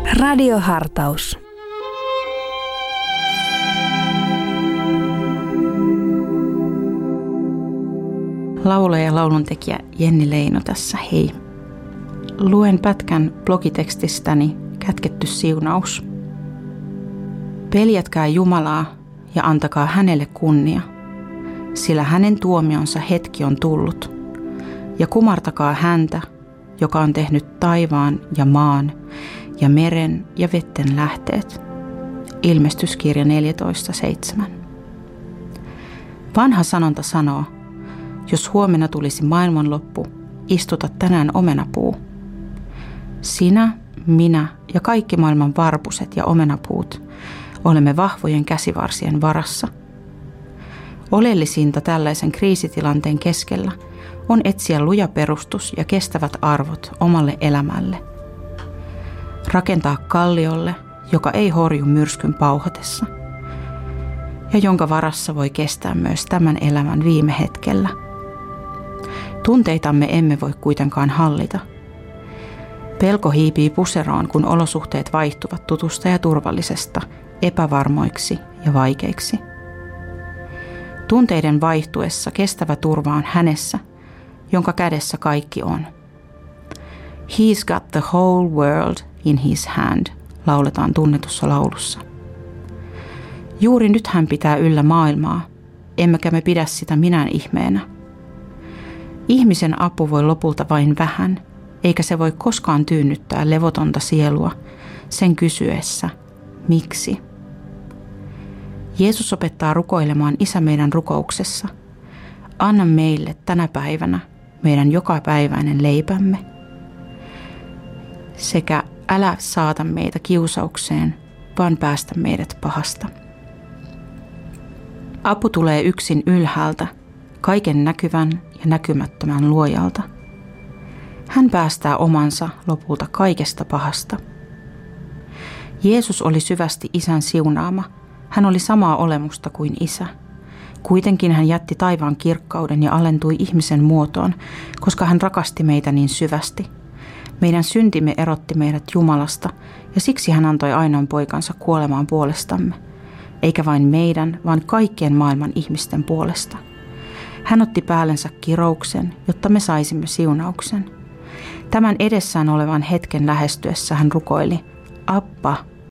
Radiohartaus. Laulaja ja lauluntekijä Jenni Leino tässä, hei. Luen pätkän blogitekstistäni Kätketty siunaus. Peljätkää Jumalaa ja antakaa hänelle kunnia, sillä hänen tuomionsa hetki on tullut. Ja kumartakaa häntä, joka on tehnyt taivaan ja maan ja meren ja vetten lähteet. Ilmestyskirja 14.7. Vanha sanonta sanoo, jos huomenna tulisi maailmanloppu, istuta tänään omenapuu. Sinä, minä ja kaikki maailman varpuset ja omenapuut olemme vahvojen käsivarsien varassa. Oleellisinta tällaisen kriisitilanteen keskellä on etsiä luja perustus ja kestävät arvot omalle elämälle. Rakentaa kalliolle, joka ei horju myrskyn pauhatessa ja jonka varassa voi kestää myös tämän elämän viime hetkellä. Tunteitamme emme voi kuitenkaan hallita. Pelko hiipii puseroon, kun olosuhteet vaihtuvat tutusta ja turvallisesta epävarmoiksi ja vaikeiksi. Tunteiden vaihtuessa kestävä turva on hänessä, jonka kädessä kaikki on. He's got the whole world in his hand, lauletaan tunnetussa laulussa. Juuri nyt hän pitää yllä maailmaa, emmekä me pidä sitä minään ihmeenä. Ihmisen apu voi lopulta vain vähän, eikä se voi koskaan tyynnyttää levotonta sielua sen kysyessä, miksi. Jeesus opettaa rukoilemaan Isä meidän rukouksessa. Anna meille tänä päivänä meidän jokapäiväinen leipämme, sekä älä saata meitä kiusaukseen, vaan päästä meidät pahasta. Apu tulee yksin ylhäältä, kaiken näkyvän ja näkymättömän luojalta. Hän päästää omansa lopulta kaikesta pahasta. Jeesus oli syvästi Isän siunaama. Hän oli samaa olemusta kuin Isä. Kuitenkin hän jätti taivaan kirkkauden ja alentui ihmisen muotoon, koska hän rakasti meitä niin syvästi. Meidän syntimme erotti meidät Jumalasta, ja siksi hän antoi ainoan poikansa kuolemaan puolestamme. Eikä vain meidän, vaan kaikkien maailman ihmisten puolesta. Hän otti päällensä kirouksen, jotta me saisimme siunauksen. Tämän edessään olevan hetken lähestyessä hän rukoili, Appa,